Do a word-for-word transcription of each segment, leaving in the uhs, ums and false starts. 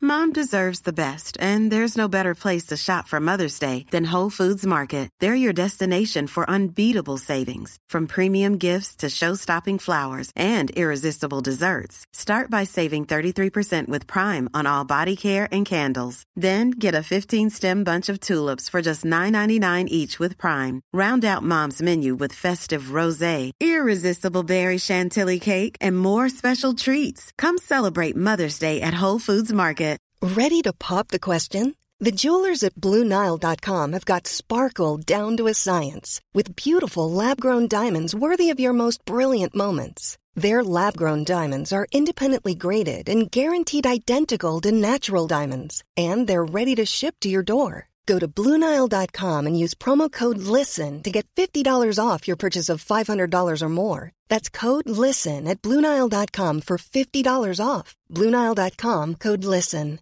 Mom deserves the best, and there's no better place to shop for Mother's Day than Whole Foods Market. They're your destination for unbeatable savings, from premium gifts to show-stopping flowers and irresistible desserts. Start by saving thirty-three percent with Prime on all body care and candles. Then get a fifteen-stem bunch of tulips for just nine ninety-nine each with Prime. Round out Mom's menu with festive rosé, irresistible berry chantilly cake, and more special treats. Come celebrate Mother's Day at Whole Foods Market. Ready to pop the question? The jewelers at Blue Nile dot com have got sparkle down to a science with beautiful lab-grown diamonds worthy of your most brilliant moments. Their lab-grown diamonds are independently graded and guaranteed identical to natural diamonds, and they're ready to ship to your door. Go to Blue Nile dot com and use promo code LISTEN to get fifty dollars off your purchase of five hundred dollars or more. That's code LISTEN at Blue Nile dot com for fifty dollars off. Blue Nile dot com, code LISTEN.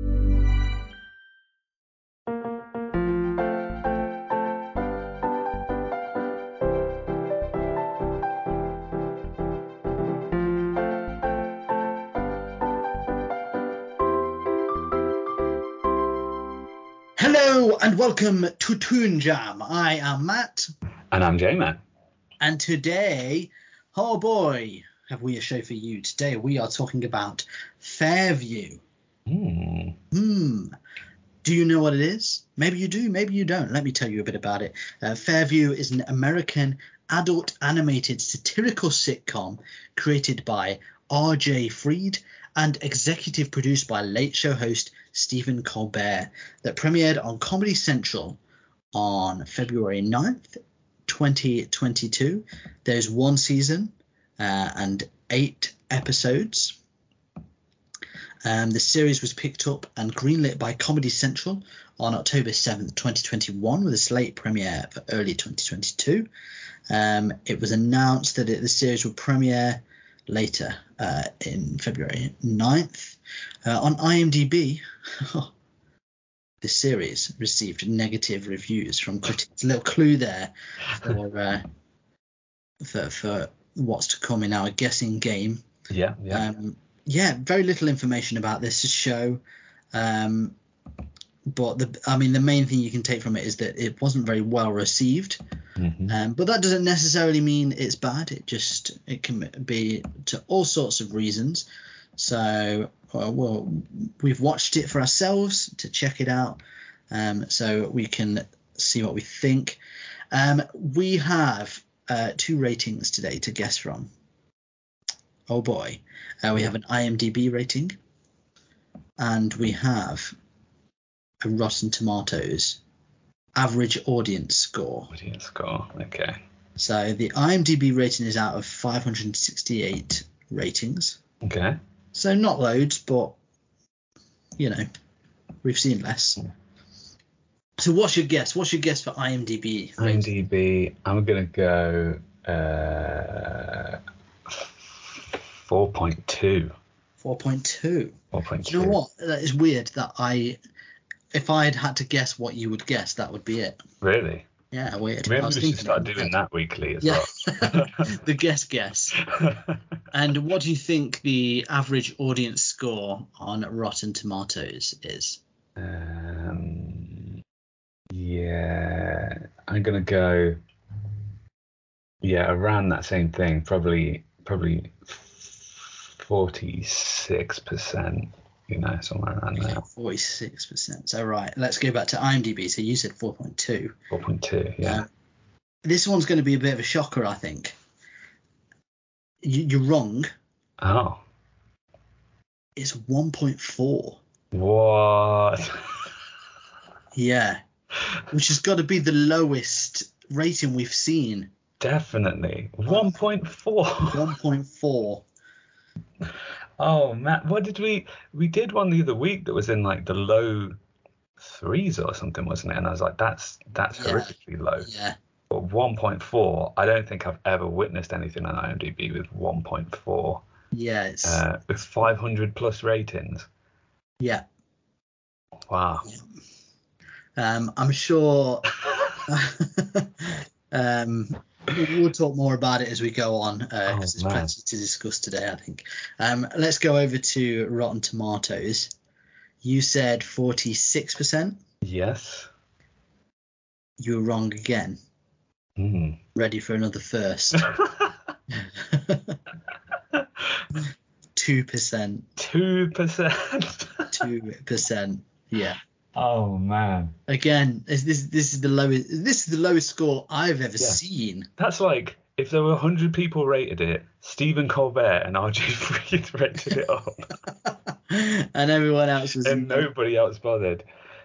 Hello and welcome to Toon Jam. I am Matt. And I'm J-Man. And today, oh boy, have we a show for you. Today we are talking about Fairview. Hmm. Hmm. Do you know what it is? Maybe you do, maybe you don't. Let me tell you a bit about it. Uh, Fairview is an American adult animated satirical sitcom created by R J Freed and executive produced by Late Show host Stephen Colbert that premiered on Comedy Central on February ninth, twenty twenty-two. There's one season uh, and eight episodes. Um, the series was picked up and greenlit by Comedy Central on October seventh, twenty twenty-one, with a slate premiere for early twenty twenty-two. Um, it was announced that it, the series would premiere later uh, in February ninth. Uh, on IMDb, the series received negative reviews from critics. A little clue there for, uh, for, for what's to come in our guessing game. Yeah, yeah. Um, yeah, very little information about this show. Um, but, the, I mean, the main thing you can take from it is that it wasn't very well received. Mm-hmm. Um, but that doesn't necessarily mean it's bad. It just it can be to all sorts of reasons. So uh, well, we've watched it for ourselves to check it out, um, so we can see what we think. Um, we have uh, two ratings today to guess from. Oh boy, uh, we have an IMDb rating, and we have a Rotten Tomatoes average audience score. Audience score, okay. So the IMDb rating is out of five hundred sixty-eight ratings. Okay. So not loads, but, you know, we've seen less. So what's your guess? What's your guess for IMDb? IMDb, I'm going to go uh, four point two. four point two. four point two. Do you know what? That is weird that I... If I had had to guess what you would guess, that would be it. Really? Yeah, weird. Maybe I was we should thinking start it. doing that weekly as Yeah. well. The guess guess. And what do you think the average audience score on Rotten Tomatoes is? Um, yeah, I'm gonna go. Yeah, around that same thing. Probably, probably forty-six percent. You know, somewhere around there. forty-six percent. So, right, let's go back to IMDb. So you said four point two. four point two, yeah. Um, this one's going to be a bit of a shocker, I think. You, you're wrong. Oh. It's one point four. What? Yeah. Which has got to be the lowest rating we've seen. Definitely. one point four. one point four. Oh, Matt, what did we... We did one the other week that was in, like, the low threes or something, wasn't it? And I was like, that's that's Yeah. horrifically low. Yeah. But one point four, I don't think I've ever witnessed anything on IMDb with one point four. Yeah. It's, Uh, with five hundred plus ratings. yeah. Wow. Um, I'm sure... um, we'll talk more about it as we go on, because Oh, there's man. plenty to discuss today, I think. Um, let's go over to Rotten Tomatoes. You said forty-six percent. Yes. You were wrong again. Mm. Ready for another first? Two percent. Two percent. Two percent. Yeah. Oh man. Again, is this this is the lowest. This is the lowest score I've ever Yeah. seen. That's like if there were one hundred people rated it, Stephen Colbert and R J Freed rated it up, And everyone else was. and nobody else bothered.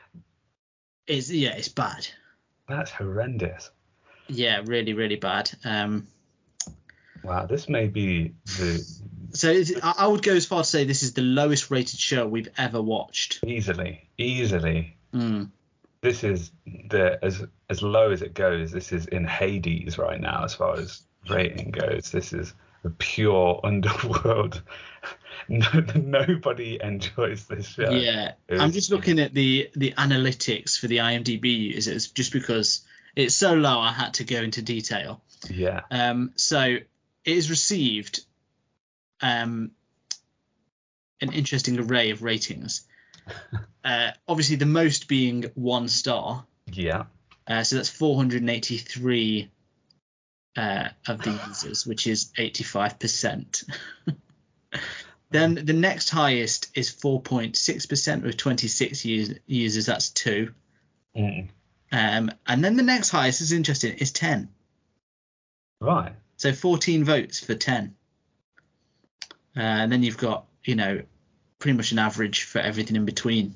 It's yeah, it's bad. That's horrendous. Yeah, really, really bad. Um. Wow, this may be the So it's, I I would go as far to say this is the lowest rated show we've ever watched. easily, easily. Mm. This is the as as low as it goes. This is in Hades right now as far as rating goes. This is a pure underworld. No, nobody enjoys this show. Yeah, It's- I'm just looking at the the analytics for the IMDb users just because it's so low. I had to go into detail. Yeah. Um, so it has received um, an interesting array of ratings. Uh, obviously, the most being one star. Yeah. Uh, so that's four hundred eighty-three uh, of the users, which is eighty-five percent. Then the next highest is four point six percent with twenty-six us- users. That's two. Mm. Um, and then the next highest is interesting. Is ten. Right. So fourteen votes for ten. Uh, and then you've got, you know, pretty much an average for everything in between,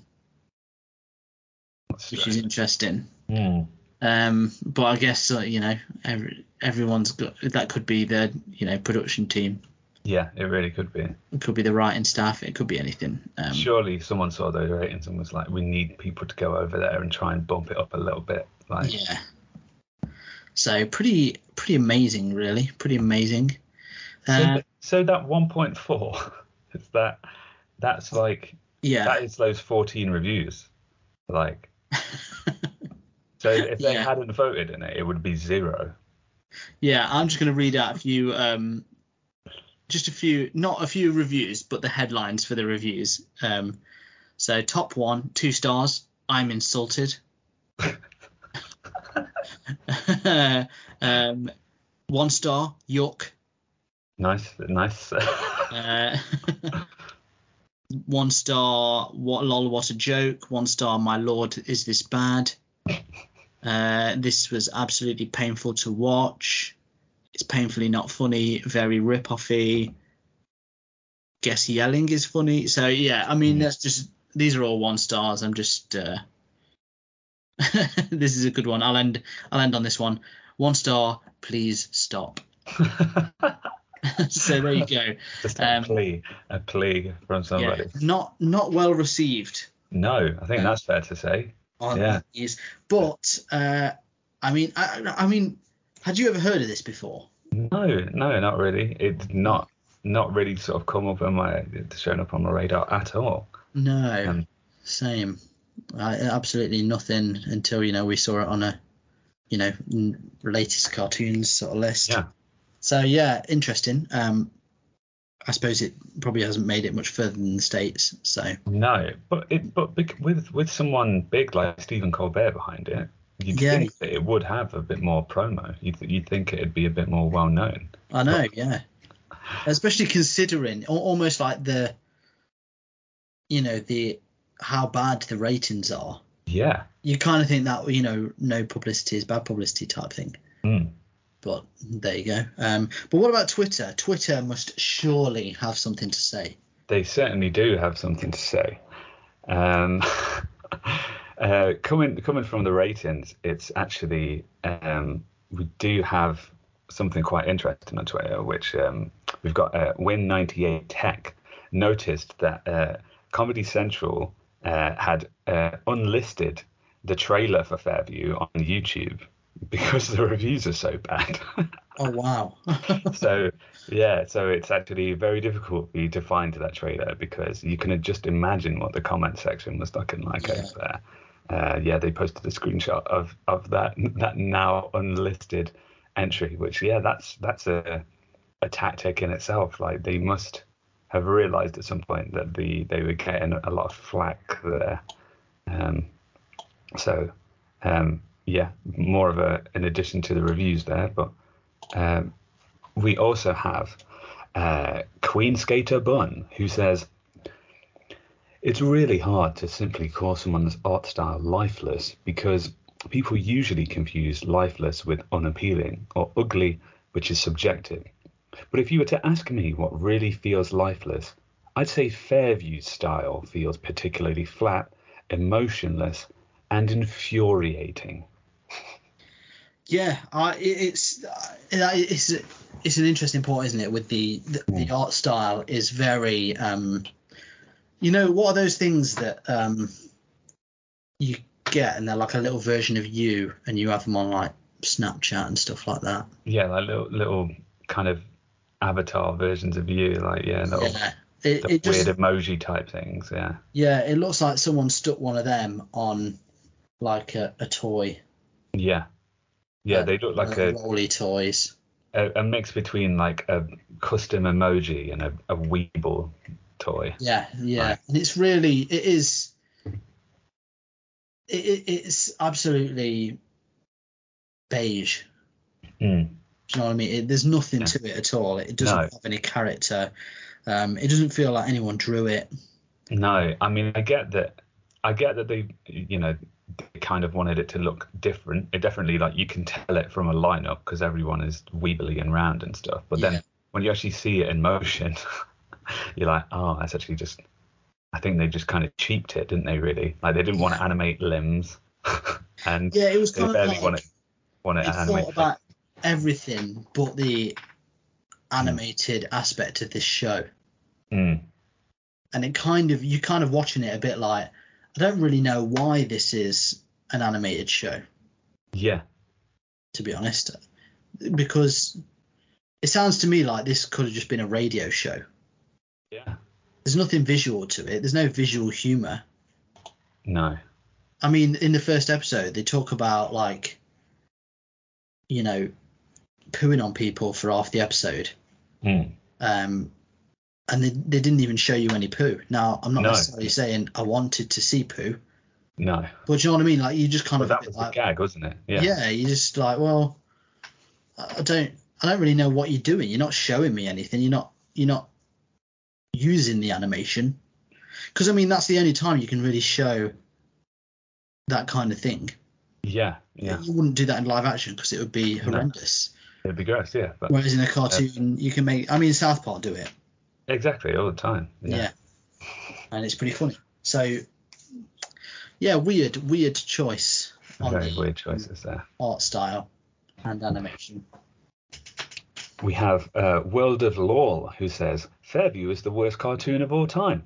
That's which strange. is interesting. Mm. Um, but I guess, uh, you know, every, everyone's got, that could be the, you know, production team. Yeah, it really could be. It could be the writing staff. It could be anything. Um, Surely someone saw those ratings and was like, we need people to go over there and try and bump it up a little bit. Like, Yeah. So pretty, pretty amazing, really. Pretty amazing. so, Uh, th- so that one point four is that that's like yeah. that is those fourteen reviews. Like, so if they Yeah. hadn't voted in it, it would be zero. Yeah, I'm just going to read out a few, um, just a few, not a few reviews, but the headlines for the reviews. Um, so top one, two stars. I'm insulted. um, one star, yuck. Nice, nice. Uh, one star, what lol, what a joke. One star, my lord, is this bad? Uh, this was absolutely painful to watch. It's painfully not funny, very rip-offy. Guess yelling is funny. So yeah, I mean, that's just, these are all one stars. I'm just uh, this is a good one. I'll end I'll end on this one. One star, please stop. So there you go. Just a Um, plea, a plea from somebody. Yeah, not not well received No, I think that's fair to say. on Yeah. these. But uh, I mean, I, I mean, had you ever heard of this before? No, no, not really. It's not not really sort of come up on my shown up on my radar at all. No, Um, same. I, absolutely nothing until, you know, we saw it on a, you know, n- latest cartoons sort of list. Yeah. So yeah, interesting. Um, I suppose it probably hasn't made it much further than the States. So No, but it but bec- with with someone big like Stephen Colbert behind it, you'd Yeah. think that it would have a bit more promo. You'd you'd think it'd be a bit more well known. I know, yeah. Especially considering al- almost like the, you know, the how bad the ratings are. Yeah. You kind of think that, you know, no publicity is bad publicity type thing. Mm. But there you go. Um, but what about Twitter? Twitter must surely have something to say. They certainly do have something to say. Um, uh, coming coming from the ratings, it's actually um, we do have something quite interesting on Twitter, which um, we've got uh, Win ninety-eight Tech noticed that uh, Comedy Central uh, had uh, unlisted the trailer for Fairview on YouTube because the reviews are so bad. Oh, wow. So yeah, so it's actually very difficult for you to find that trailer because you can just imagine what the comment section was looking like Yeah. over there. Uh, yeah, they posted a screenshot of of that that now unlisted entry, which yeah, that's that's a a tactic in itself. Like they must have realised at some point that the they were getting a lot of flack there. Um, so um, yeah, more of a in addition to the reviews there, but um, we also have uh, Queen Skater Bun, who says, it's really hard to simply call someone's art style lifeless because people usually confuse lifeless with unappealing or ugly, which is subjective. But if you were to ask me what really feels lifeless, I'd say Fairview's style feels particularly flat, emotionless, and infuriating. Yeah, I, it's it's it's an interesting point, isn't it? With the the, the art style is very, um, you know, what are those things that um, you get and they're like a little version of you, and you have them on like Snapchat and stuff like that. Yeah, like little little kind of avatar versions of you, like yeah, little yeah. It, it weird just, emoji type things. Yeah. Yeah, it looks like someone stuck one of them on like a, a toy. Yeah. Yeah, uh, they look like uh, a rolly toys. A, a mix between like a custom emoji and a, a Weeble toy. Yeah, yeah, right. And it's really, it is, it, it, it's absolutely beige. Mm. Do you know what I mean? It, there's nothing Yeah. to it at all. It doesn't No. have any character. Um, it doesn't feel like anyone drew it. No, I mean, I get that. I get that they, you know, they kind of wanted it to look different. It definitely, like, you can tell it from a lineup because everyone is weebly and round and stuff. But Yeah. then when you actually see it in motion, you're like, oh, that's actually just. I think they just kind of cheaped it, didn't they? Really, like they didn't want to animate limbs, and Yeah, it was they kind of barely like want to want to it animate. thought about everything but the animated mm. aspect of this show. Mm. And it kind of, you kind of watching it a bit like, I don't really know why this is an animated show. Yeah. To be honest, because it sounds to me like this could have just been a radio show. Yeah. There's nothing visual to it. There's no visual humor. No. I mean, in the first episode, they talk about like, you know, pooing on people for half the episode. Mm. Um, and they, they didn't even show you any poo. Now, I'm not No. necessarily saying I wanted to see poo. No. But you know what I mean? Like, you just kind well, of... that was like, the gag, wasn't it? Yeah. Yeah, you just like, well, I don't I don't really know what you're doing. You're not showing me anything. You're not you're not using the animation. Because, I mean, that's the only time you can really show that kind of thing. Yeah, yeah. You wouldn't do that in live action because it would be horrendous. No. It'd be gross, yeah. But, Whereas in a cartoon, uh, you can make... I mean, South Park do it. Exactly, all the time. Yeah. yeah. And it's pretty funny. So, yeah, weird, weird choice. On Very the weird choices there. Art style and animation. We have uh, World of Lol, who says, Fairview is the worst cartoon of all time.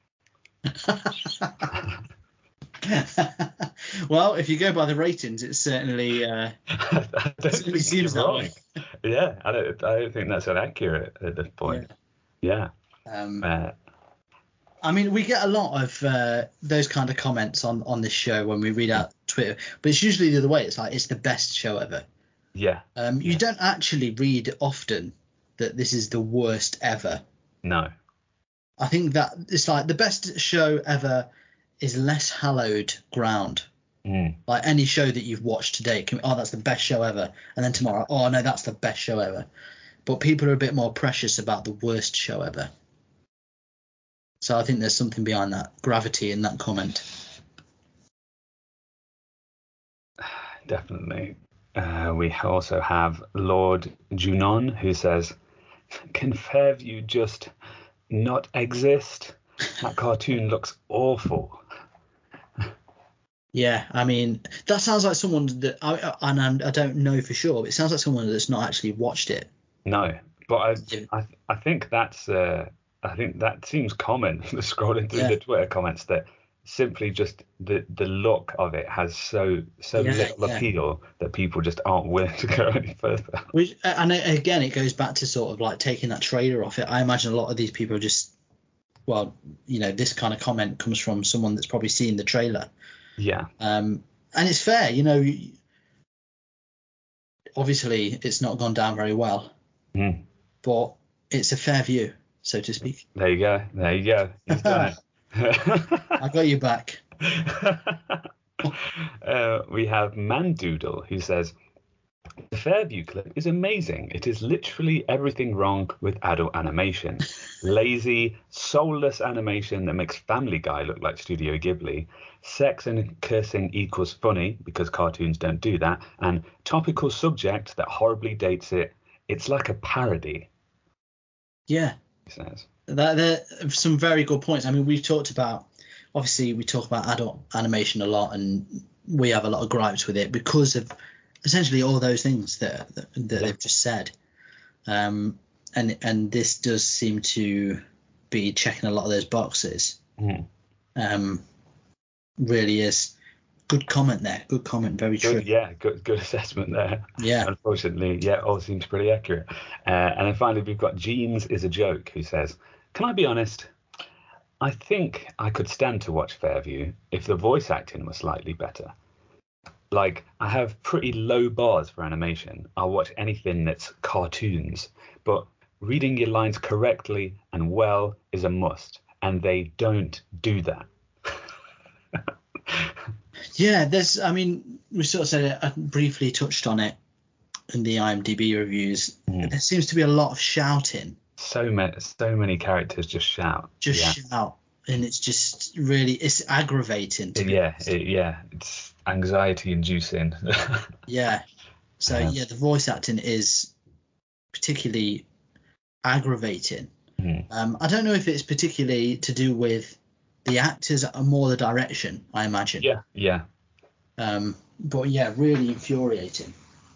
Well, if you go by the ratings, it certainly, uh, I don't certainly think seems you're that wrong. way. Yeah, I don't, I don't think that's inaccurate at this point. Yeah. yeah. Um, uh, I mean, we get a lot of uh, those kind of comments on, on this show when we read out Twitter, but it's usually the other way. It's like, it's the best show ever. Yeah. Um, you yeah. don't actually read often that this is the worst ever. No. I think that it's like the best show ever is less hallowed ground. Mm. Like any show that you've watched today, can, oh, that's the best show ever. And then tomorrow, oh, no, that's the best show ever. But people are a bit more precious about the worst show ever. So I think there's something behind that gravity in that comment. Definitely. Uh, we also have Lord Junon, who says, can Fairview just not exist? That cartoon looks awful. Yeah, I mean, that sounds like someone that, I, and I don't know for sure, but it sounds like someone that's not actually watched it. No, but I, Yeah. I, I think that's, uh, I think that seems common. Scrolling through Yeah. the Twitter comments, that simply just the the look of it has so so Yeah, little yeah. appeal that people just aren't willing to go any further. Which, and again, it goes back to sort of like taking that trailer off it. I imagine a lot of these people are just, well, you know, this kind of comment comes from someone that's probably seen the trailer. Yeah. Um, and it's fair, you know, obviously it's not gone down very well, Mm. but it's a fair view. so to speak. There you go. There you go. He's done it. I got you back. uh, we have Mandoodle, who says, the Fairview clip is amazing. It is literally everything wrong with adult animation. Lazy, soulless animation that makes Family Guy look like Studio Ghibli. Sex and cursing equals funny, because cartoons don't do that. And topical subject that horribly dates it. It's like a parody. Yeah. He says. That, there are some very good points. I mean, we've talked about, obviously, we talk about adult animation a lot, and we have a lot of gripes with it because of essentially all those things that that, that they've just said. Um, and and this does seem to be checking a lot of those boxes. Mm. Um, really is good comment there. Good comment. Very true. Good, yeah, good good assessment there. Yeah. Unfortunately, yeah, all seems pretty accurate. Uh, and then finally, we've got Jeans is a Joke, who says, can I be honest? I think I could stand to watch Fairview if the voice acting was slightly better. Like, I have pretty low bars for animation. I'll watch anything that's cartoons, but reading your lines correctly and well is a must, and they don't do that. Yeah, there's, I mean, we sort of said it, I briefly touched on it in the IMDb reviews. Mm. There seems to be a lot of shouting. So many, so many characters just shout. Just yeah. shout. And it's just really, it's aggravating. To yeah, it, yeah, it's anxiety inducing. Yeah. So, yeah. yeah, the voice acting is particularly aggravating. Mm. Um, I don't know if it's particularly to do with the actors or more the direction, I imagine. Yeah, yeah. Um, but, yeah, really infuriating.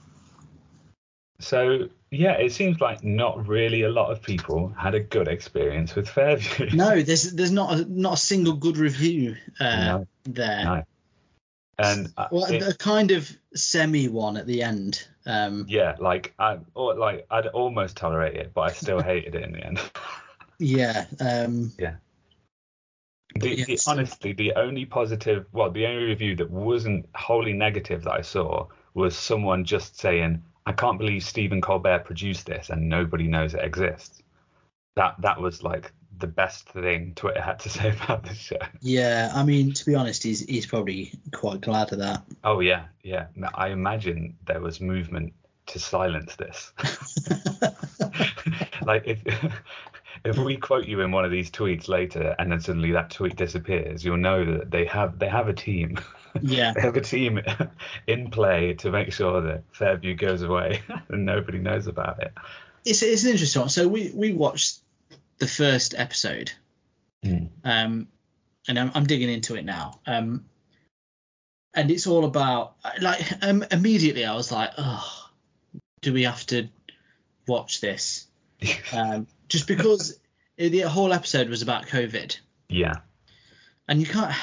So, yeah, it seems like not really a lot of people had a good experience with Fairview. No, there's there's not a, not a single good review uh, no, there. No. And uh, well, it, a kind of semi one at the end. Um, yeah, like I or like I'd almost tolerate it, but I still hated it in the end. yeah. Um, yeah. The, yeah, the, so, honestly, the only positive, well, the only review that wasn't wholly negative that I saw was someone just saying, I can't believe Stephen Colbert produced this and nobody knows it exists. That that was like the best thing Twitter had to say about this show. Yeah, I mean, to be honest, he's he's probably quite glad of that. Oh yeah, yeah. I imagine there was movement to silence this. Like if if we quote you in one of these tweets later and then suddenly that tweet disappears, you'll know that they have they have a team. Yeah. They have a team in play to make sure that Fairview goes away and nobody knows about it. It's it's an interesting one. So we, we watched the first episode, mm. um, and I'm, I'm digging into it now. Um, and it's all about like um, immediately I was like, oh, do we have to watch this? um, just because the whole episode was about COVID. Yeah. And you can't.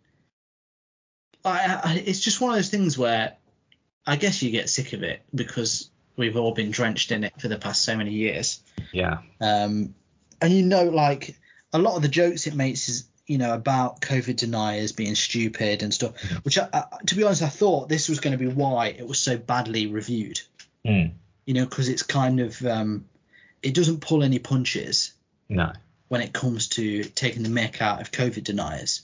I, I, it's just one of those things where I guess you get sick of it because we've all been drenched in it for the past so many years. Yeah. Um, and you know, like a lot of the jokes it makes is, you know, about COVID deniers being stupid and stuff, which I, I, to be honest, I thought this was going to be why it was so badly reviewed. Mm. You know, because it's kind of um, it doesn't pull any punches. No. When it comes to taking the mick out of COVID deniers.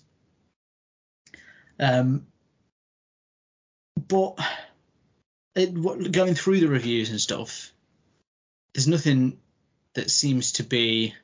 Um, but it, going through the reviews and stuff, there's nothing that seems to be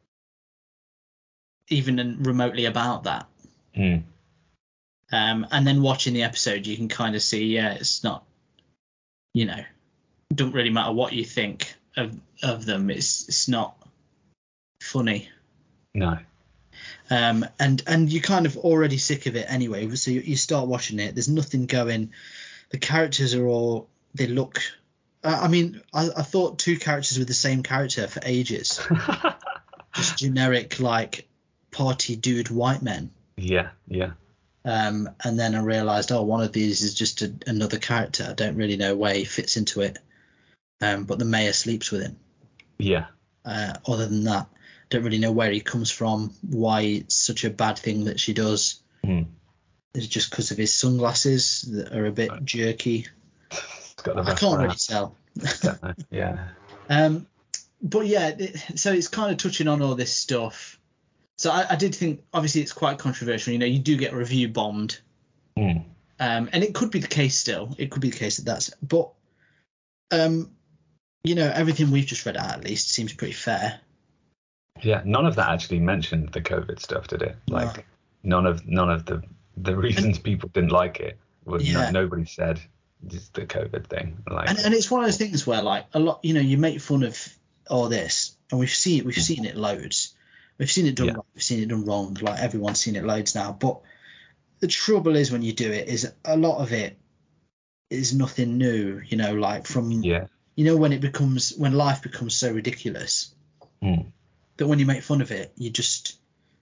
even remotely about that. Mm. Um, and then watching the episode, you can kind of see, yeah, it's not, you know, it doesn't really matter what you think of of them. It's it's not funny. No. Um, and and you're kind of already sick of it anyway. So you, you start watching it. There's nothing going. The characters are all. They look. Uh, I mean, I, I thought two characters were the same character for ages. Just generic like party dude white men. Yeah, yeah. Um, and then I realised, oh, one of these is just a, another character. I don't really know where he fits into it. Um, but the mayor sleeps with him. Yeah. Uh, other than that. Don't really know where he comes from, why it's such a bad thing that she does. Mm. It's just because of his sunglasses that are a bit jerky. Got I can't really tell. Yeah. Um, but yeah, it, so it's kind of touching on all this stuff. So I, I did think, obviously, it's quite controversial. You know, you do get review bombed, mm. um, and it could be the case still. It could be the case that that's, but um, you know, everything we've just read out at least seems pretty fair. Yeah, none of that actually mentioned the COVID stuff, did it? Like, no. none of none of the the reasons and, people didn't like it was yeah. no, nobody said just the COVID thing. Like, and, and it's one of those things where, like, a lot, you know, you make fun of all this, and we've seen we've seen it loads. We've seen it done yeah. right, we've seen it done wrong. Like, everyone's seen it loads now. But the trouble is, when you do it, is a lot of it is nothing new. You know, like from yeah. you know, when it becomes when life becomes so ridiculous mm. that when you make fun of it, you just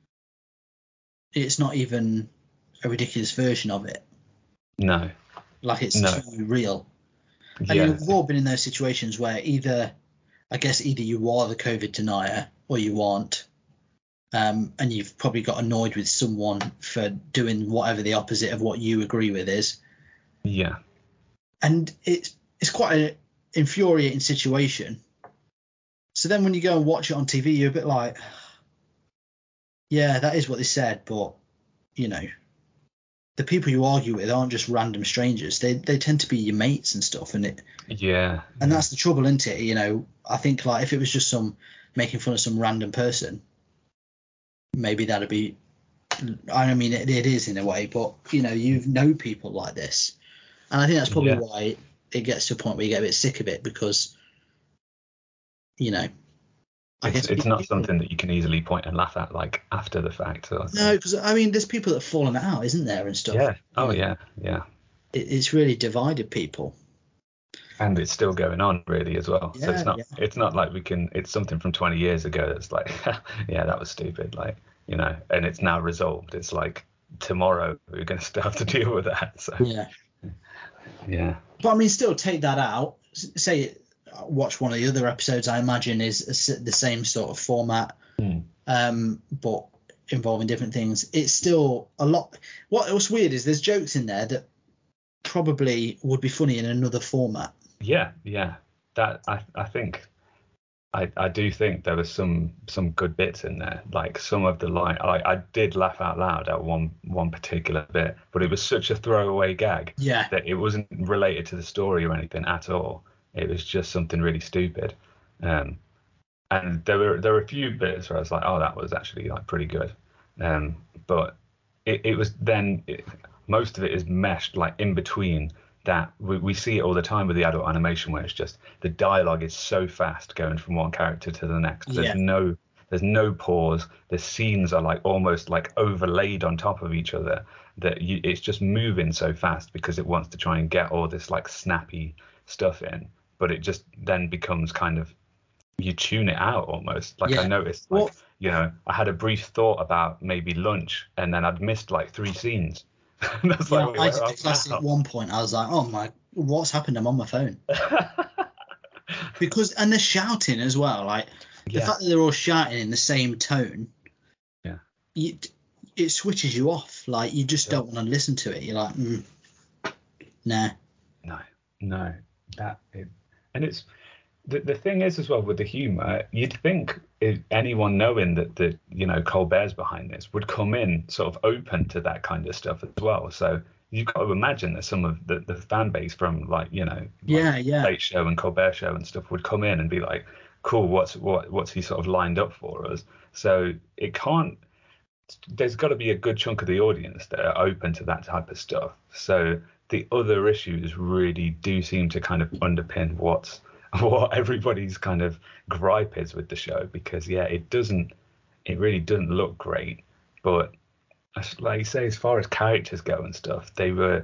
it's not even a ridiculous version of it. No. Like, it's no. too real. And yeah. you know, we've all been in those situations where either, I guess, either you are the COVID denier or you aren't. Um, and you've probably got annoyed with someone for doing whatever the opposite of what you agree with is. Yeah. And it's it's quite an infuriating situation. So then when you go and watch it on T V, you're a bit like, yeah, that is what they said, but, you know, the people you argue with aren't just random strangers. They they tend to be your mates and stuff, and it. Yeah. And that's the trouble, isn't it? You know, I think, like, if it was just some making fun of some random person, maybe that'd be. I mean, it, it is in a way, but, you know, you know people like this, and I think that's probably yeah. why it gets to a point where you get a bit sick of it, because, you know. I it's guess it's people, not something that you can easily point and laugh at, like, after the fact. Or no, because I mean, there's people that have fallen out, isn't there, and stuff. Yeah. Oh, you know? yeah. Yeah. It, it's really divided people. And it's still going on, really, as well. Yeah, so it's not yeah. it's not like we can. It's something from twenty years ago that's like, yeah, that was stupid. Like, you know, and it's now resolved. It's like tomorrow we're going to still have to deal with that. So Yeah. Yeah. But I mean, still take that out. Say, watch one of the other episodes. I imagine is the same sort of format, mm. um, but involving different things. It's still a lot. What what's weird is there's jokes in there that probably would be funny in another format. Yeah, yeah. That I I think I I do think there was some some good bits in there. Like some of the line, I I did laugh out loud at one one particular bit, but it was such a throwaway gag. Yeah. That it wasn't related to the story or anything at all. It was just something really stupid. Um, and there were there were a few bits where I was like, oh, that was actually like pretty good. Um, but it, it was then it, most of it is meshed like in between that. We, we see it all the time with the adult animation where it's just the dialogue is so fast going from one character to the next. There's Yeah. no there's no pause. The scenes are like almost like overlaid on top of each other. That you, it's just moving so fast because it wants to try and get all this like snappy stuff in. But it just then becomes kind of, you tune it out almost. Like Yeah. I noticed, like, Well, you know, I had a brief thought about maybe lunch and then I'd missed like three scenes. And I was yeah, like, I where did am the classic I at one point. I was like, oh my, what's happened? I'm on my phone. Because, and they're shouting as well. Like, the Yeah. fact that they're all shouting in the same tone, Yeah. you, it switches you off. Like, you just Yeah. don't want to listen to it. You're like, mm, nah. No, no, that it, and it's the the thing is as well with the humor. You'd think if anyone knowing that that you know Colbert's behind this would come in sort of open to that kind of stuff as well. So you've got to imagine that some of the, the fan base from like you know like Yeah, yeah. Late Show and Colbert Show and stuff would come in and be like, cool, what's what what's he sort of lined up for us? So it can't. There's got to be a good chunk of the audience that are open to that type of stuff. So the other issues really do seem to kind of underpin what's what everybody's kind of gripe is with the show, because yeah, it doesn't, it really doesn't look great. But like you say, as far as characters go and stuff, they were,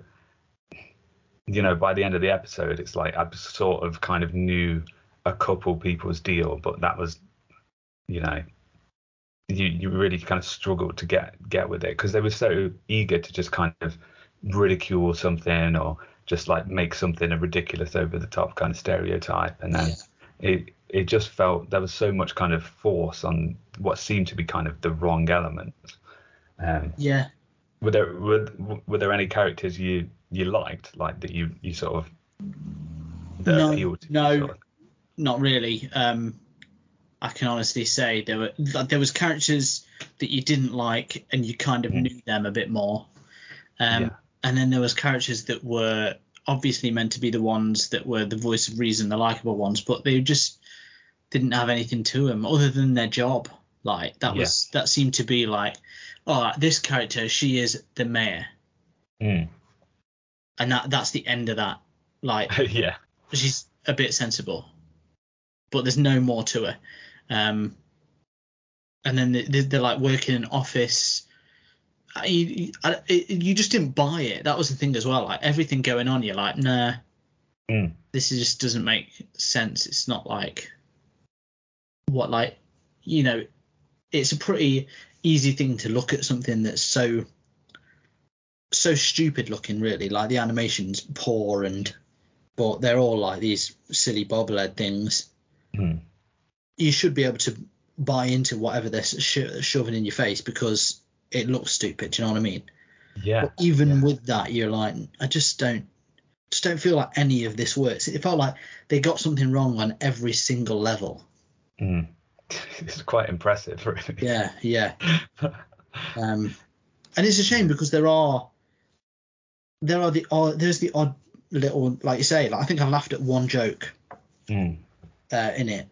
you know, by the end of the episode, it's like I sort of kind of knew a couple people's deal, but that was, you know, you you really kind of struggled to get get with it because they were so eager to just kind of ridicule something or just like make something a ridiculous over the top kind of stereotype, and then yeah. it it just felt there was so much kind of force on what seemed to be kind of the wrong elements. Um, yeah. Were there were, were there any characters you you liked, like that you you sort of that no appealed to you, no sort of? Not really. Um, I can honestly say there were there was characters that you didn't like and you kind of mm. knew them a bit more. Um, yeah. And then there was characters that were obviously meant to be the ones that were the voice of reason, the likable ones, but they just didn't have anything to them other than their job. Like that was yeah. that seemed to be like, oh, this character, she is the mayor, mm. and that that's the end of that. Like, yeah, she's a bit sensible, but there's no more to her. Um, and then they, they're like working in an office. You, I, you just didn't buy it. That was the thing as well. Like everything going on, you're like, nah, mm. this just doesn't make sense. It's not like what, like, you know, it's a pretty easy thing to look at something that's so, so stupid looking, really. Like the animation's poor, and but they're all like these silly bobblehead things. Mm. You should be able to buy into whatever they're sho- shoving in your face because it looks stupid. Do you know what I mean? Yeah. But even yeah. with that, you're like, I just don't, just don't feel like any of this works. It felt like they got something wrong on every single level. Mm. It's quite impressive, really. Yeah, yeah. um, and it's a shame because there are, there are the odd, there's the odd little, like you say, like I think I laughed at one joke mm. uh, in it,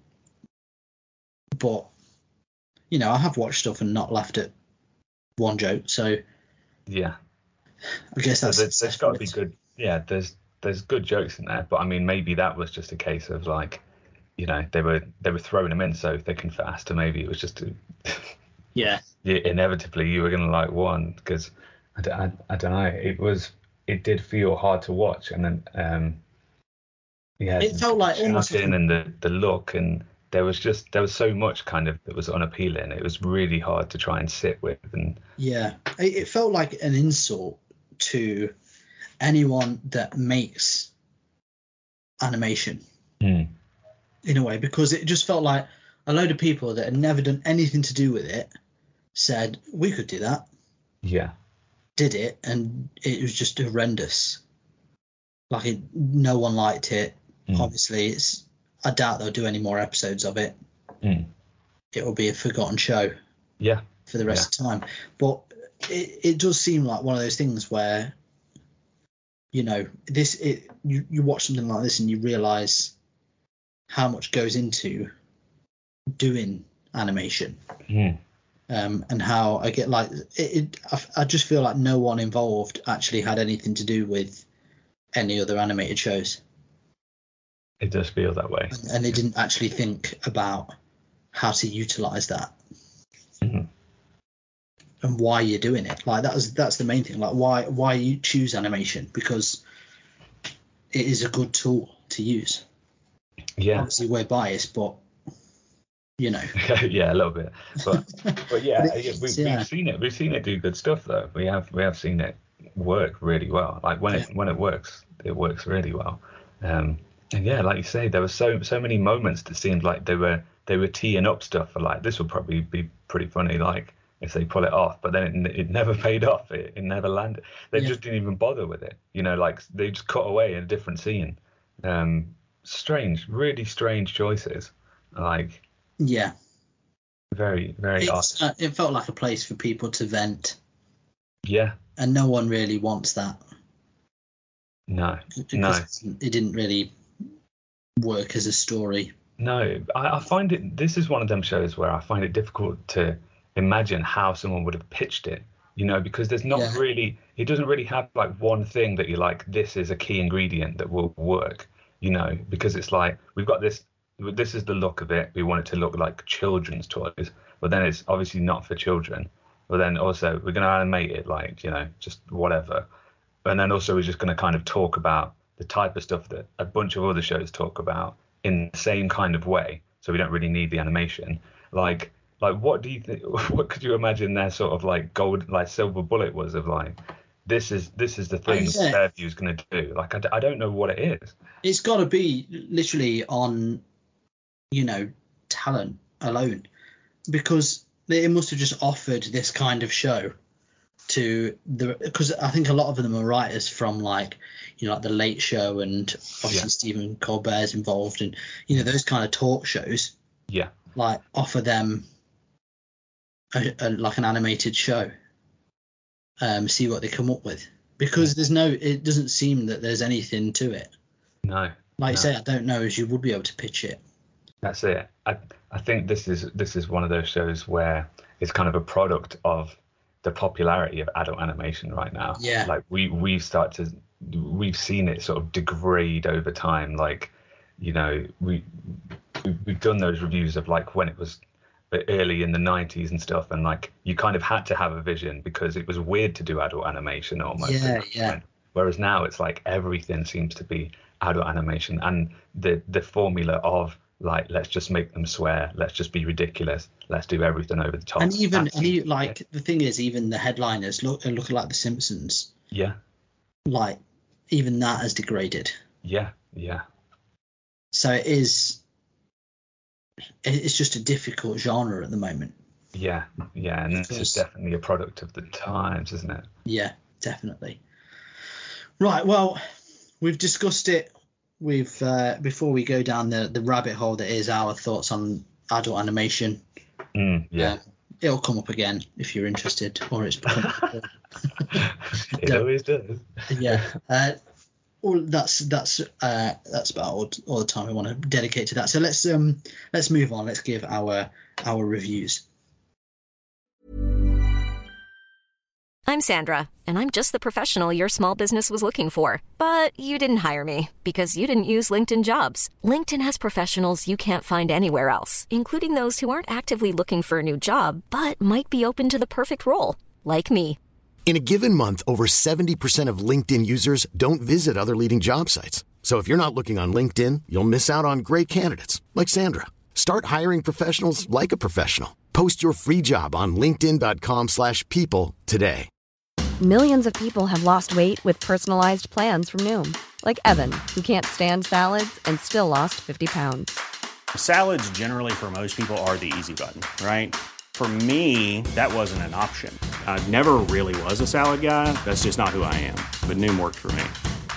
but you know, I have watched stuff and not laughed at one joke, so yeah, I guess that's so there's, there's got to be good. Yeah, there's there's good jokes in there, but I mean, maybe that was just a case of like, you know, they were they were throwing them in so they can fit faster. Maybe it was just a, yeah. yeah, inevitably you were gonna like one because I, I, I don't know. It was it did feel hard to watch, and then um yeah, it felt like almost in and the the look, and there was just there was so much kind of that was unappealing. It was really hard to try and sit with, and yeah, it, it felt like an insult to anyone that makes animation. Mm. In a way, because it just felt like a load of people that had never done anything to do with it said we could do that. Yeah. Did it, and it was just horrendous. Like it, no one liked it. Mm. Obviously, it's. I doubt they'll do any more episodes of it. Mm. It will be a forgotten show. Yeah. For the rest yeah. of the time, but it, it does seem like one of those things where, you know, this it you you watch something like this and you realise how much goes into doing animation. Mm. Um, and how I get like it, it I, I just feel like no one involved actually had anything to do with any other animated shows. It does feel that way. And, and they didn't actually think about how to utilize that. Mm-hmm. And why you're doing it. Like that was that's the main thing. Like why why you choose animation, because it is a good tool to use. Yeah. Obviously we're biased, but you know. yeah, a little bit. But but yeah, but it, we've, yeah, we've seen it. We've seen it do good stuff though. We have we have seen it work really well. Like when yeah. it when it works, it works really well. Um, and yeah, like you say, there were so so many moments that seemed like they were they were teeing up stuff for like this will probably be pretty funny. Like if they pull it off, but then it, it never paid off. It, it never landed. They yeah. just didn't even bother with it. You know, like they just cut away in a different scene. Um, strange, really strange choices. Like yeah, very very odd. Uh, it felt like a place for people to vent. Yeah, and no one really wants that. No, because no, it didn't really work as a story. No, I, I find it. This is one of them shows where I find it difficult to imagine how someone would have pitched it, you know, because there's not yeah. really, it doesn't really have like one thing that you're like, this is a key ingredient that will work, you know, because it's like, we've got this, this is the look of it. We want it to look like children's toys, but then it's obviously not for children. But then also we're going to animate it like, you know, just whatever. And then also we're just going to kind of talk about the type of stuff that a bunch of other shows talk about in the same kind of way. So we don't really need the animation. Like, Like, what do you think? What could you imagine their sort of like gold, like silver bullet was of like, this is this is the thing oh, yeah. Fairview is going to do. Like, I, I don't know what it is. It's got to be literally on, you know, talent alone, because they must have just offered this kind of show to the, because I think a lot of them are writers from like, you know, like the Late Show, and obviously yeah. Stephen Colbert's involved, and you know those kind of talk shows. Yeah. like offer them a, a, like an animated show, um, see what they come up with, because there's no, it doesn't seem that there's anything to it. No. Like no. you say, I don't know as you would be able to pitch it. That's it. I I think this is this is one of those shows where it's kind of a product of the popularity of adult animation right now. Yeah. Like we we start to we've seen it sort of degrade over time. Like, you know, we we've done those reviews of like when it was early in the nineties and stuff, and like you kind of had to have a vision because it was weird to do adult animation almost. Yeah, yeah. Whereas now it's like everything seems to be adult animation, and the the formula of like, let's just make them swear, let's just be ridiculous, let's do everything over the top. And even That's and you, like the thing is, even the headliners look are looking like The Simpsons. Yeah. Like even that has degraded. Yeah, yeah. So it is. It's just a difficult genre at the moment. Yeah, yeah, and this is definitely a product of the times, isn't it? Yeah, definitely. Right, well, we've discussed it. We've uh, before we go down the, the rabbit hole that is our thoughts on adult animation. Mm, yeah, uh, it'll come up again if you're interested, or it's become. It always does. Yeah. Uh, well, that's that's uh, that's about all, all the time we want to dedicate to that. So let's um let's move on. Let's give our our reviews. I'm Sandra, and I'm just the professional your small business was looking for. But you didn't hire me because you didn't use LinkedIn Jobs. LinkedIn has professionals you can't find anywhere else, including those who aren't actively looking for a new job, but might be open to the perfect role, like me. In a given month, over seventy percent of LinkedIn users don't visit other leading job sites. So if you're not looking on LinkedIn, you'll miss out on great candidates like Sandra. Start hiring professionals like a professional. Post your free job on linkedin dot com slash people today. Millions of people have lost weight with personalized plans from Noom. Like Evan, who can't stand salads and still lost fifty pounds. Salads generally for most people are the easy button, right? For me, that wasn't an option. I never really was a salad guy. That's just not who I am. But Noom worked for me.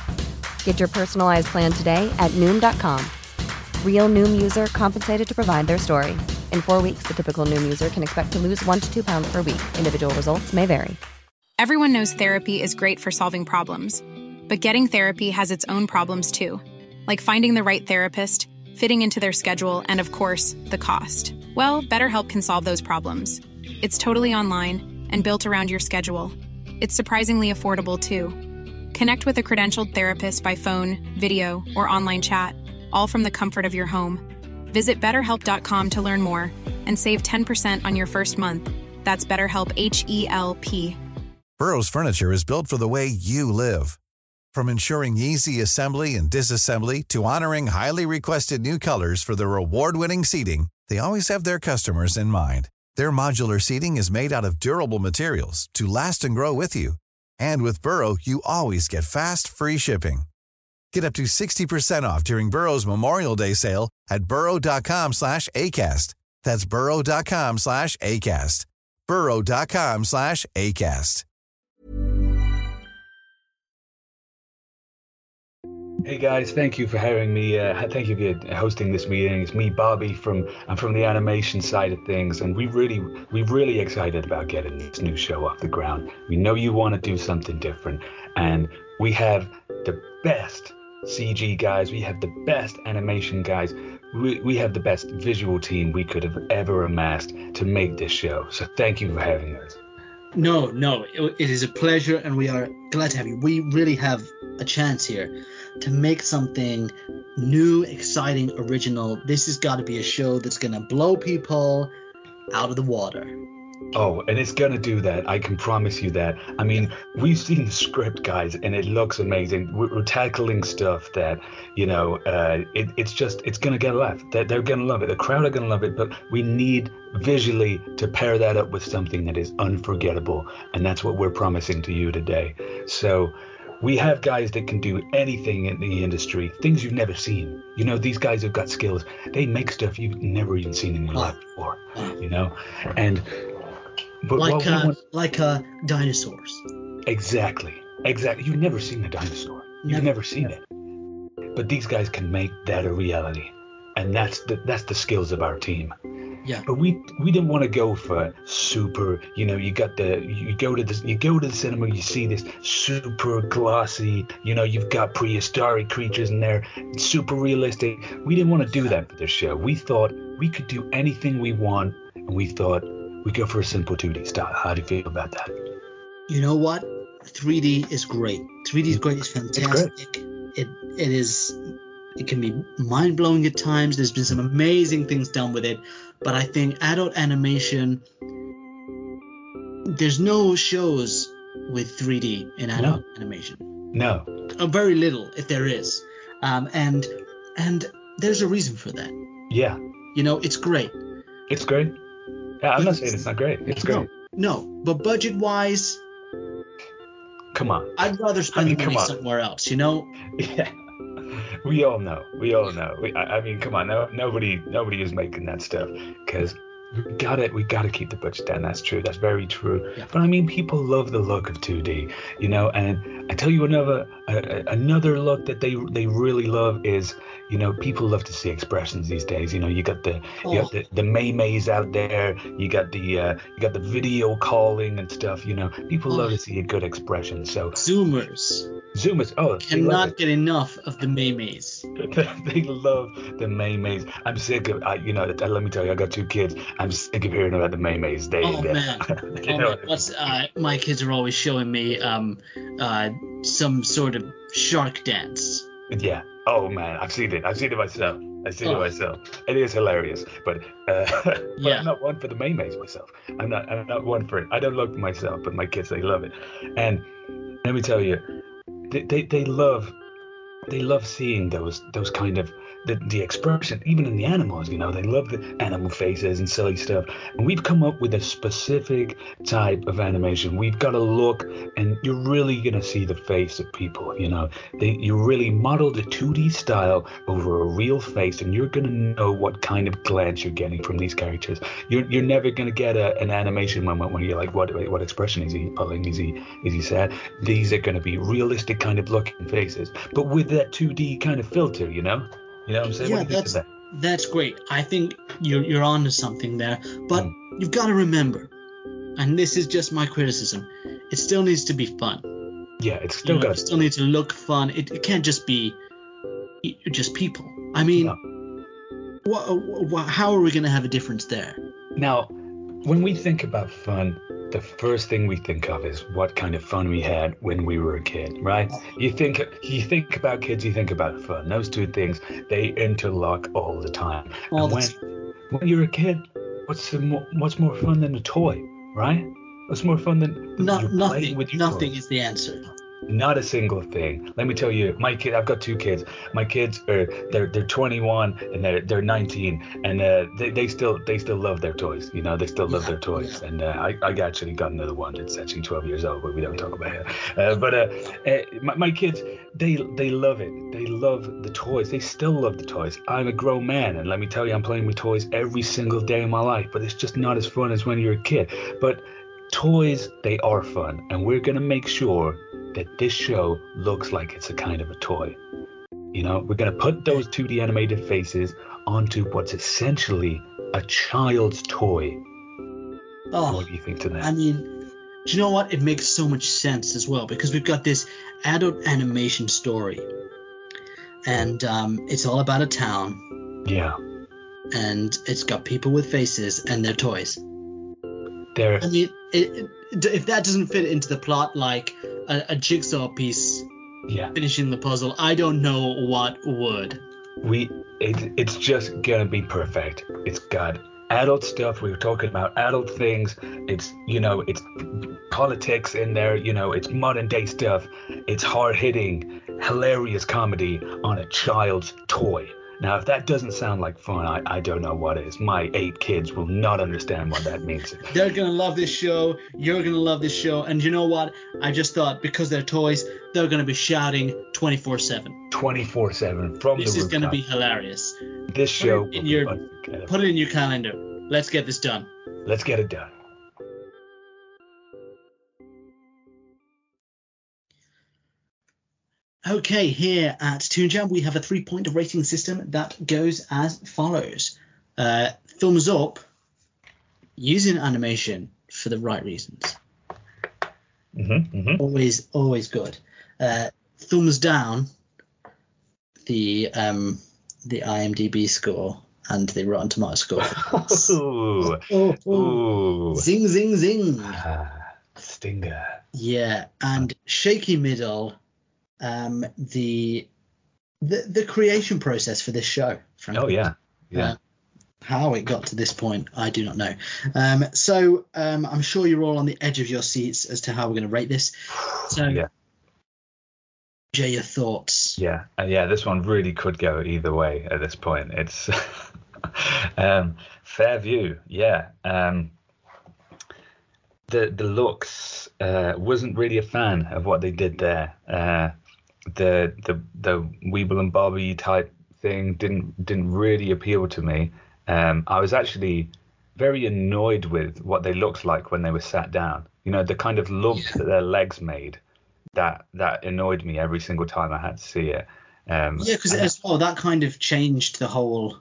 Get your personalized plan today at Noom dot com. Real Noom user compensated to provide their story. In four weeks, the typical Noom user can expect to lose one to two pounds per week. Individual results may vary. Everyone knows therapy is great for solving problems. But getting therapy has its own problems too. Like finding the right therapist, fitting into their schedule, and of course, the cost. Well, BetterHelp can solve those problems. It's totally online and built around your schedule. It's surprisingly affordable too. Connect with a credentialed therapist by phone, video, or online chat, all from the comfort of your home. Visit better help dot com to learn more and save ten percent on your first month. That's BetterHelp, H E L P. Burrow's furniture is built for the way you live. From ensuring easy assembly and disassembly to honoring highly requested new colors for their award-winning seating, they always have their customers in mind. Their modular seating is made out of durable materials to last and grow with you. And with Burrow, you always get fast, free shipping. Get up to sixty percent off during Burrow's Memorial Day sale at burrow dot com slash ACAST. That's burrow dot com slash ACAST. burrow dot com slash ACAST. Hey guys, thank you for having me. Uh, thank you for hosting this meeting. It's me, Bobby, from I'm from the animation side of things, and we really, we're really excited about getting this new show off the ground. We know you want to do something different, and we have the best C G guys. We have the best animation guys. We, we have the best visual team we could have ever amassed to make this show. So thank you for having us. No, no, it, it is a pleasure, and we are glad to have you. We really have a chance here to make something new, exciting, original. This has got to be a show that's going to blow people out of the water. Oh, and it's going to do that. I can promise you that. I mean, we've seen the script, guys, and it looks amazing. We're, we're tackling stuff that, you know, uh, it, it's just, it's going to get a laugh. They're, they're going to love it. The crowd are going to love it, but we need visually to pair that up with something that is unforgettable. And that's what we're promising to you today. So we have guys that can do anything in the industry, things you've never seen. You know, these guys have got skills. They make stuff you've never even seen in your life before, you know? And but like uh, want... like uh, dinosaurs. Exactly. Exactly. You've never seen a dinosaur. You've never, never seen it. But these guys can make that a reality. And that's the that's the skills of our team. Yeah. But we we didn't want to go for super, you know, you got the you go to the you go to the cinema, you see this super glossy, you know, you've got prehistoric creatures in there, super realistic. We didn't want to do that for this show. We thought we could do anything we want, and we thought we go for a simple two D style. How do you feel about that? You know what? three D is great. three D is great. It's fantastic. It's it it is. It can be mind-blowing at times. There's been some amazing things done with it. But I think adult animation, there's no shows with three D in adult No. animation. No. Or very little, if there is. Um, and and there's a reason for that. Yeah. You know, it's great. It's great. Yeah, I'm not saying it's not great. It's great. No, no. But budget-wise, Come on. I'd rather spend I mean, the come money on. somewhere else, you know? Yeah. We all know. We all know. We, I, I mean, come on. No, nobody, nobody is making that stuff because we got it. We got to keep the budget down. That's true. That's very true. Yeah. But I mean, people love the look of two D, you know. And I tell you another, uh, another look that they they really love is, you know, people love to see expressions these days. You know, you got the you got the the Maymays out there. You got the uh, you got the video calling and stuff. You know, people Oh. love to see a good expression. So Zoomers Zoomers, oh, they love cannot it. get enough of the Maymays. They love the Maymays. I'm sick of, I, you know, let me tell you, I got two kids. I'm sick of hearing about the Maymays. They, Oh they, man, you oh, know, man. What's uh, my kids are always showing me um uh some sort of shark dance. yeah. Oh man, I've seen it. I've seen it myself. I've seen Oh. it myself. It is hilarious. But, uh, but Yeah. I'm not one for the Maymays myself. I'm not. I'm not one for it. I don't look myself, but my kids, they love it. And let me tell you, they they, they love. They love seeing those those kind of the, the expression, even in the animals, you know, they love the animal faces and silly stuff. And we've come up with a specific type of animation. We've got a look, and you're really gonna see the face of people, you know. They you really model the two D style over a real face, and you're gonna know what kind of glance you're getting from these characters. You're you're never gonna get a, an animation moment when you're like, what what expression is he pulling? Is he is he sad? These are gonna be realistic kind of looking faces, but with that two D kind of filter, you know. You know what I'm saying? Yeah, What do you think that's of that? that's great. I think you're you're onto something there. But Mm. you've got to remember, and this is just my criticism, it still needs to be fun. Yeah, it's You still know, got it still needs to look fun. It, it can't just be y- just people. I mean, No. wha- wha- how are we going to have a difference there? Now, when we think about fun, the first thing we think of is what kind of fun we had when we were a kid, right? You think you think about kids, you think about fun. Those two things, they interlock all the time. All and the when time. when you're a kid, what's the mo- what's more fun than a toy, right? What's more fun than, than No, you're nothing. playing with your Nothing toys? is the answer. Not a single thing. Let me tell you, my kid. I've got two kids. My kids are they're they're twenty-one and they're they're nineteen, and uh, they they still they still love their toys. You know, they still love Yeah, their toys. yeah. And uh, I I actually got another one that's actually twelve years old, but we don't talk about it. Uh, but uh, uh, my, my kids, they they love it. They love the toys. They still love the toys. I'm a grown man, and let me tell you, I'm playing with toys every single day of my life. But it's just not as fun as when you're a kid. But toys, they are fun, and we're gonna make sure that this show looks like it's a kind of a toy. You know, we're gonna put those two D animated faces onto what's essentially a child's toy. Oh, What do you think to that? I mean, do you know what? It makes so much sense as well because we've got this adult animation story, and um, it's all about a town, yeah, and it's got people with faces and their toys. there. I mean, it, it, if that doesn't fit into the plot like a, a jigsaw piece Yeah, finishing the puzzle, I don't know what would. we. It, it's just gonna be perfect. It's got adult stuff. We were talking about adult things. It's, you know, it's politics in there. You know, it's modern day stuff. It's hard hitting, hilarious comedy on a child's toy. Now, if that doesn't sound like fun, I, I don't know what is. My eight kids will not understand what that means. They're gonna love this show. You're gonna love this show. And you know what? I just thought because they're toys, they're gonna be shouting twenty-four seven. twenty-four seven from This the is gonna rooftop. be hilarious. This show Put it in will be your- unforgettable. Put it in your calendar. Let's get this done. Let's get it done. Okay, here at Toon Jam, we have a three-point rating system that goes as follows. Uh, thumbs up using animation for the right reasons. Mm-hmm, mm-hmm. Always, always good. Uh, thumbs down. The um, the IMDb score and the Rotten Tomatoes score. Ooh. Oh, oh. Ooh. Zing, zing, zing. Ah, stinger. Yeah, and shaky middle. Um, the the the creation process for this show. Frankly. Oh yeah, yeah. Uh, how it got to this point, I do not know. Um, so um, I'm sure you're all on the edge of your seats as to how we're going to rate this. So, yeah. Jay, your thoughts? Yeah, and yeah, this one really could go either way at this point. It's um, Fairview, yeah. Um, the the looks uh, wasn't really a fan of what they did there. Uh, the the the Weeble and Bobby type thing didn't didn't really appeal to me. Um, I was actually very annoyed with what they looked like when they were sat down. You know, the kind of lumps yeah. that their legs made. That that annoyed me every single time I had to see it. Um, yeah, because as well, that kind of changed the whole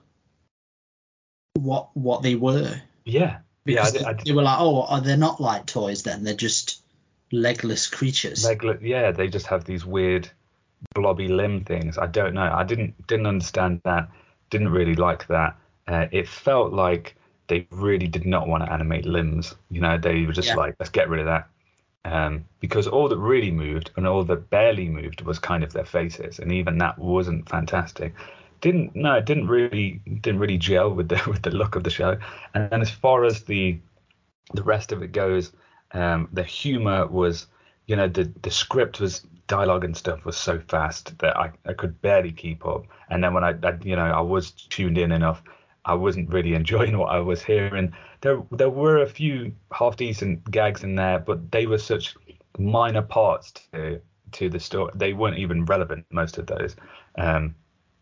what what they were. Yeah, because yeah. I, they, I, they were like, oh, are they not like toys then? They're just legless creatures. Legless, yeah, they just have these weird blobby limb things. I don't know. I didn't didn't understand that. Didn't really like that. Uh, it felt like they really did not want to animate limbs. You know, they were just yeah. like, let's get rid of that. Um, because all that really moved and all that barely moved was kind of their faces, and even that wasn't fantastic. Didn't no, it didn't really didn't really gel with the with the look of the show. And then as far as the the rest of it goes, um, the humor was, you know, the the script was dialogue and stuff was so fast that I, I could barely keep up. And then when I, I you know I was tuned in enough, I wasn't really enjoying what I was hearing. There there were a few half decent gags in there, but they were such minor parts to to the story. They weren't even relevant, most of those. Um,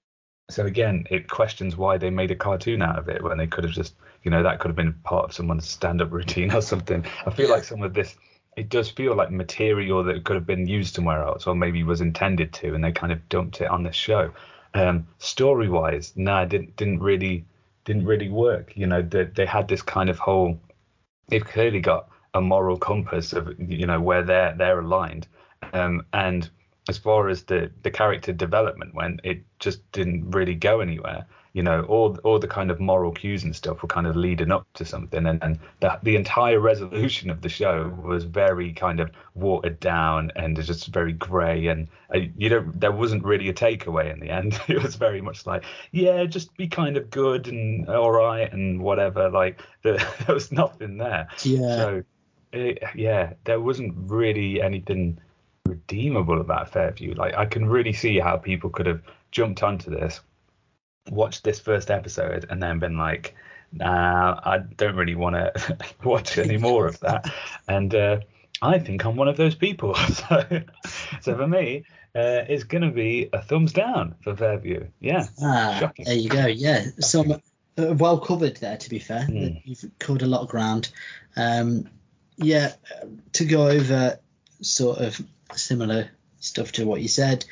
so again, it questions why they made a cartoon out of it when they could have just, you know, that could have been part of someone's stand-up routine or something. I feel like some of this, it does feel like material that could have been used somewhere else, or maybe was intended to, and they kind of dumped it on this show. Um, story-wise, no, nah, didn't didn't really. didn't really work. You know, they, they had this kind of whole, they've clearly got a moral compass of, you know, where they're they're aligned. Um, and as far as the, the character development went, it just didn't really go anywhere. You know, all all the kind of moral cues and stuff were kind of leading up to something, and, and the, the entire resolution of the show was very kind of watered down and just very grey, and uh, you know, there wasn't really a takeaway in the end. It was very much like, yeah, just be kind of good and all right and whatever. Like the, there was nothing there. Yeah. So it, yeah, there wasn't really anything redeemable about Fairview. Like I can really see how people could have jumped onto this, watched this first episode, and then been like, nah, I don't really want to watch any more of that. And uh, I think I'm one of those people. so, so for me, uh, it's going to be a thumbs down for Fairview. Yeah. Ah, Shocking. There you go. Yeah. Some uh, well covered there, to be fair. Mm. You've covered a lot of ground. Um, yeah, to go over sort of similar stuff to what you said.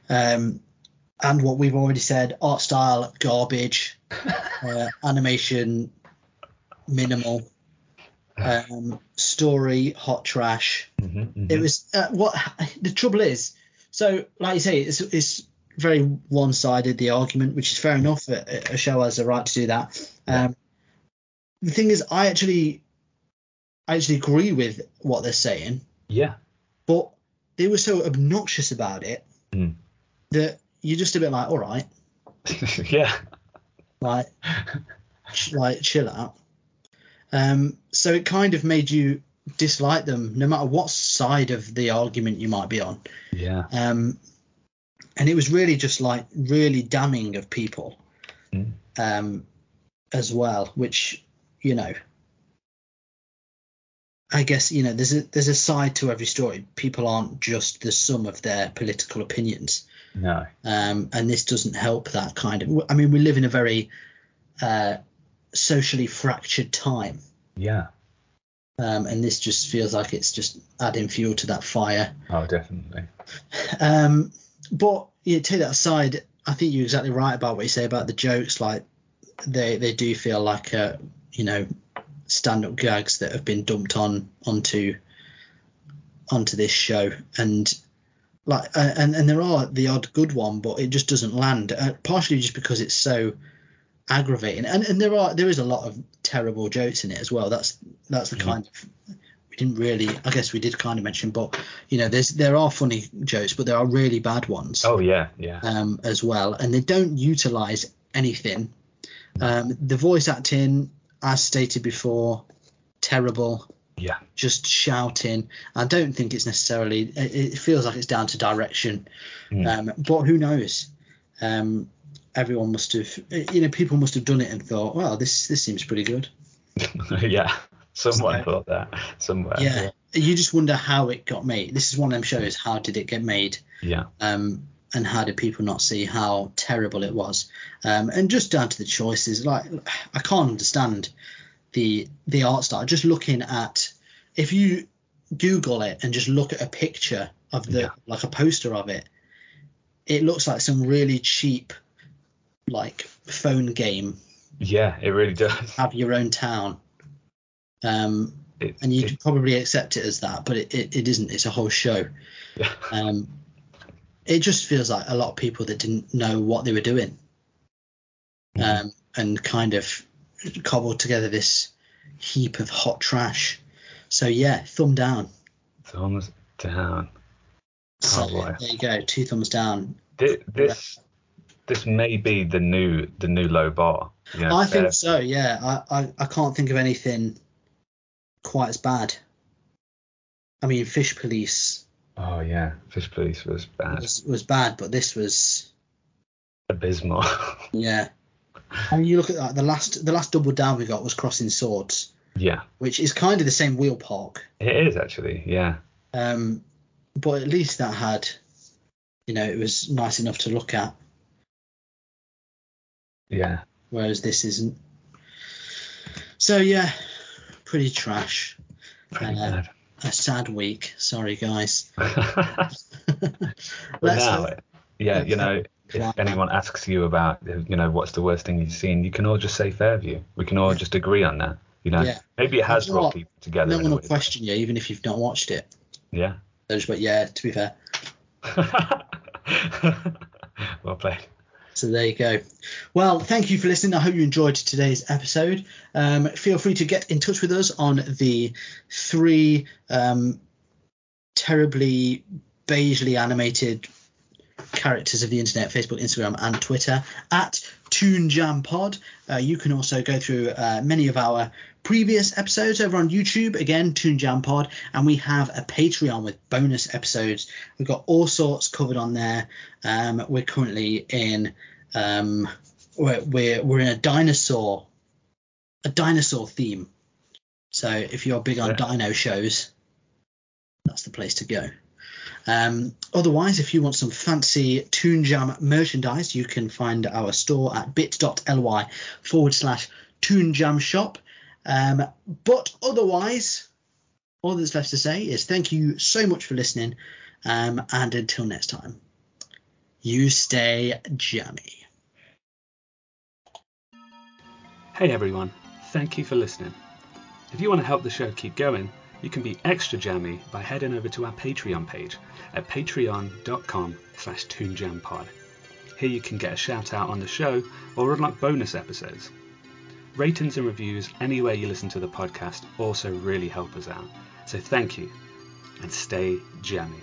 Um, And what we've already said, art style, garbage, uh, animation, minimal, um, story, hot trash. Mm-hmm, mm-hmm. It was, uh, what the trouble is, so like you say, it's, it's very one-sided, the argument, which is fair enough. A, a show has a right to do that. Yeah. Um, the thing is, I actually, I actually agree with what they're saying. Yeah. But they were so obnoxious about it mm. that you're just a bit like, all right. yeah. Like, ch- like, chill out. Um, so it kind of made you dislike them, no matter what side of the argument you might be on. Yeah. Um, and it was really just like really damning of people, mm. um, as well. Which, you know, I guess, you know, there's a there's a side to every story. People aren't just the sum of their political opinions. No. Um, and this doesn't help that kind of. I mean, we live in a very uh, socially fractured time. Yeah. Um, and this just feels like it's just adding fuel to that fire. Oh, definitely. Um, but yeah, take that aside, I think you're exactly right about what you say about the jokes. Like they they do feel like a, you know, stand-up gags that have been dumped on onto onto this show, and like uh, and and there are the odd good one, but it just doesn't land. Uh, partially just because it's so aggravating, and and there are there is a lot of terrible jokes in it as well. That's that's the mm. kind of we didn't really. I guess we did kind of mention, but you know, there's there are funny jokes, but there are really bad ones. Oh yeah, yeah. Um, as well, and they don't utilize anything. Um, the voice acting, as stated before, terrible. Yeah. Just shouting. I don't think it's necessarily. It, it feels like it's down to direction. Mm. Um, but who knows? Um, everyone must have. You know, people must have done it and thought, well, this this seems pretty good. Yeah. Someone so, thought that somewhere. Yeah. yeah. You just wonder how it got made. This is one of them shows. How did it get made? Yeah. Um. And how did people not see how terrible it was? Um, and just down to the choices, like I can't understand the the art style. Just looking at, if you Google it and just look at a picture of the yeah. like a poster of it, it looks like some really cheap like phone game. Yeah, it really does. Have your own town. Um, it, and you'd it, probably accept it as that, but it, it, it isn't. It's a whole show. Yeah. Um, it just feels like a lot of people that didn't know what they were doing, mm. um, and kind of cobbled together this heap of hot trash. So yeah, thumb down. Thumbs down. So oh, there you go, two thumbs down. This this, this may be the new the new low bar. You know, I think uh, so. Yeah, I, I I can't think of anything quite as bad. I mean, Fish Police. Oh yeah, Fish Police was bad. Was, was bad, but this was abysmal. Yeah. I mean, you look at that. The last the last double down we got was Crossing Swords. Yeah. Which is kind of the same wheel park. It is actually, yeah. Um, but at least that had, you know, it was nice enough to look at. Yeah. Whereas this isn't. So yeah, pretty trash. Pretty uh, bad. A sad week. Sorry, guys. Well, now, yeah, you know, if anyone asks you about, you know, what's the worst thing you've seen, you can all just say Fairview. We can all just agree on that. You know, yeah. Maybe it has brought what? people together. No one will question you, even if you've not watched it. Yeah. They're just like, yeah, to be fair. Well played. So there you go. Well, thank you for listening. I hope you enjoyed today's episode. Um, feel free to get in touch with us on the three um, terribly beigely animated characters of the internet, Facebook, Instagram, and Twitter, at Toon Jam Pod. Uh, you can also go through uh, many of our previous episodes over on YouTube, again, Toon Jam Pod, and we have a Patreon with bonus episodes. We've got all sorts covered on there. Um, we're currently in um, we're, we're we're in a dinosaur a dinosaur theme. So if you're big on yeah. dino shows, that's the place to go. Um, otherwise, if you want some fancy Toon Jam merchandise, you can find our store at bit.ly forward slash Toon Jam shop. Um, but otherwise, all that's left to say is thank you so much for listening. Um, and until next time, you stay jammy. Hey everyone, thank you for listening. If you want to help the show keep going, you can be extra jammy by heading over to our Patreon page at patreon.com slash toonjampod. Here you can get a shout out on the show or unlock bonus episodes. Ratings and reviews anywhere you listen to the podcast also really help us out. So thank you, and stay jammy.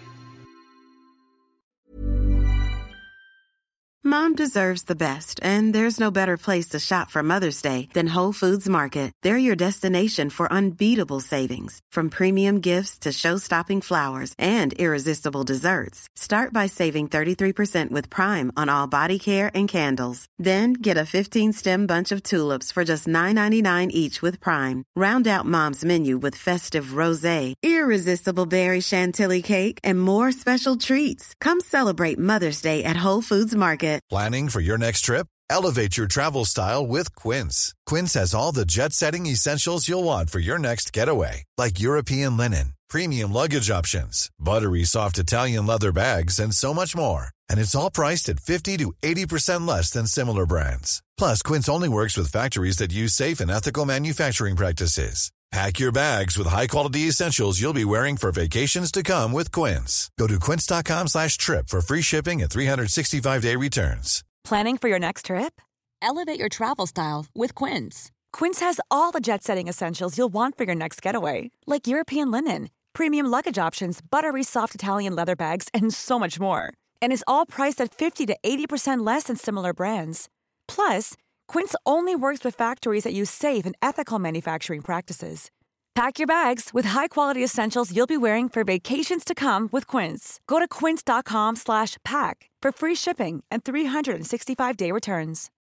Mom deserves the best, and there's no better place to shop for Mother's Day than Whole Foods Market. They're your destination for unbeatable savings, from premium gifts to show-stopping flowers and irresistible desserts. Start by saving thirty-three percent with Prime on all body care and candles. Then get a fifteen-stem bunch of tulips for just nine ninety-nine each with Prime. Round out Mom's menu with festive rosé, irresistible berry chantilly cake, and more special treats. Come celebrate Mother's Day at Whole Foods Market. Planning for your next trip? Elevate your travel style with Quince. Quince has all the jet-setting essentials you'll want for your next getaway, like European linen, premium luggage options, buttery soft Italian leather bags, and so much more. And it's all priced at fifty to eighty percent less than similar brands. Plus, Quince only works with factories that use safe and ethical manufacturing practices. Pack your bags with high-quality essentials you'll be wearing for vacations to come with Quince. Go to quince.com slash trip for free shipping and three sixty-five day returns. Planning for your next trip? Elevate your travel style with Quince. Quince has all the jet-setting essentials you'll want for your next getaway, like European linen, premium luggage options, buttery soft Italian leather bags, and so much more. And is all priced at fifty to eighty percent less than similar brands. Plus, Quince only works with factories that use safe and ethical manufacturing practices. Pack your bags with high-quality essentials you'll be wearing for vacations to come with Quince. Go to quince.com slash pack for free shipping and three sixty-five day returns.